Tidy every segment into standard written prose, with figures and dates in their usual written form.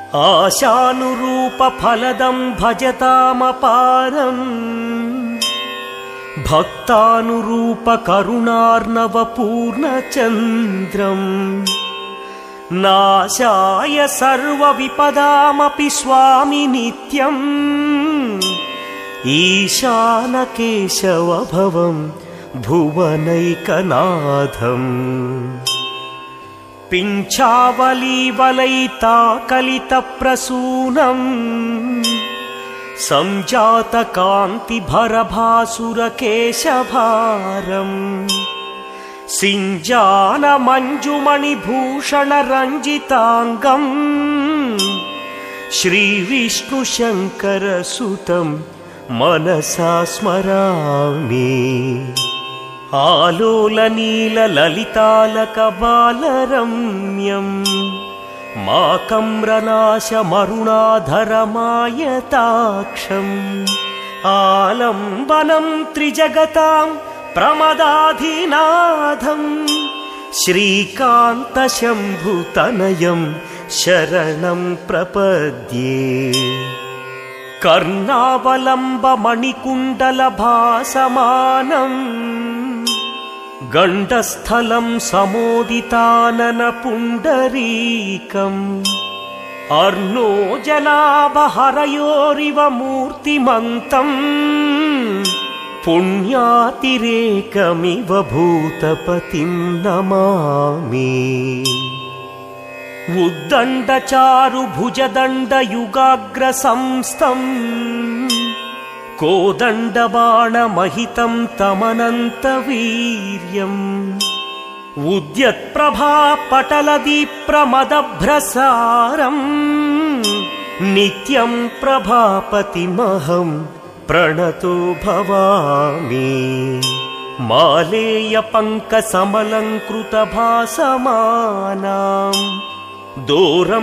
आशानुरूपफलदं भजतामपारम् भक्तानुरूपकरुणार्णवपूर्णचन्द्रम् नाशाय सर्वविपदामपि स्वामि नित्यम् ईशानकेशवभवं भुवनैकनाथम् पिञ्चावलीवलयिताकलितप्रसूनम् संजातकान्तिभरभासुरकेशभारम् सिञ्जानमञ्जुमणिभूषणरञ्जिताङ्गम् श्रीविष्णुशङ्करसुतं मनसा स्मरामि आलोलनीलललितालकबालरम्यम् माकम्रनाशमरुणाधरमायताक्षम् आलम्बनं त्रिजगतां प्रमदाधिनाथम् श्रीकान्तशम्भुतनयं शरणं प्रपद्ये कर्णावलम्बमणिकुण्डलभासमानम् गण्डस्थलं समोदिताननपुण्डरीकम् अर्णोजनाभहरयोरिव मूर्तिमन्तम् पुण्यातिरेकमिव भूतपतिं नमामि उद्दण्डचारुभुजदण्डयुगाग्रसंस्थम् कोदण्डबाणमहितं तमनन्तवीर्यम् उद्यत्प्रभापटलदीप्रमदभ्रसारम् नित्यं प्रभापतिमहं प्रणतो भवामि मालेयपङ्कसमलङ्कृतभासमानाम् दोरं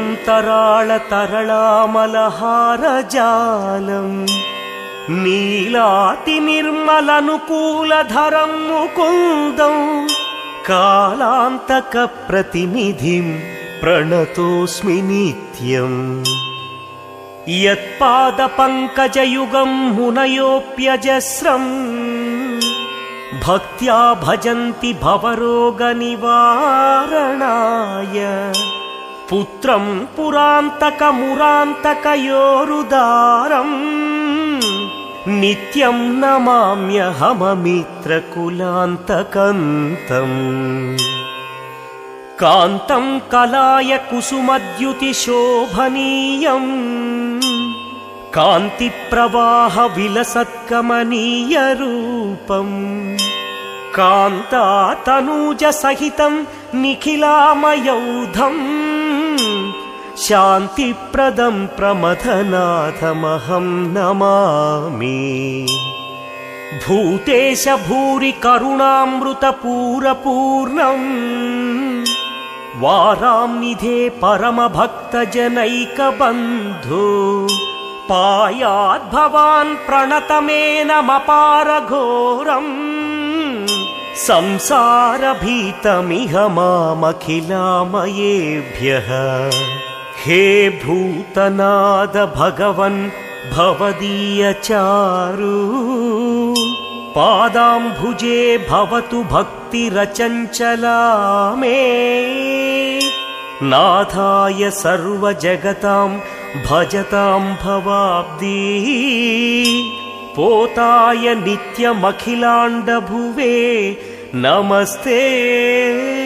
तराळतरळामलहारजालम् नीलातिनिर्मलनुकूलधरं मुकुन्दं कालान्तकप्रतिनिधिं प्रणतोऽस्मि नित्यम् यत्पादपङ्कजयुगं मुनयोऽप्यजस्रम् भक्त्या भजन्ति भवरोगनिवारणाय पुत्रं पुरान्तकमुरान्तकयोरुदारम् नित्यं नमाम्यहममित्रकुलान्तकन्तम् कान्तं कलाय कुसुमद्युतिशोभनीयम् कान्तिप्रवाहविलसत्कमनीयरूपम् कान्तातनूजसहितं निखिलामयौधम् शान्तिप्रदं प्रमथनाथमहं नमामि भूतेश भूरि करुणामृतपूरपूर्णम् वाराम्निधे परमभक्तजनैकबन्धो पायाद्भवान् प्रणतमेनमपारघोरम् संसारभीतमिह मामखिलामयेभ्यः हे भूतनाद भगवन् भवदीयचारु पादाम्भुजे भवतु भक्तिरचञ्चला मे नाथाय सर्वजगतां भजतां भवाब्दी पोताय नित्यमखिलाण्डभुवे नमस्ते।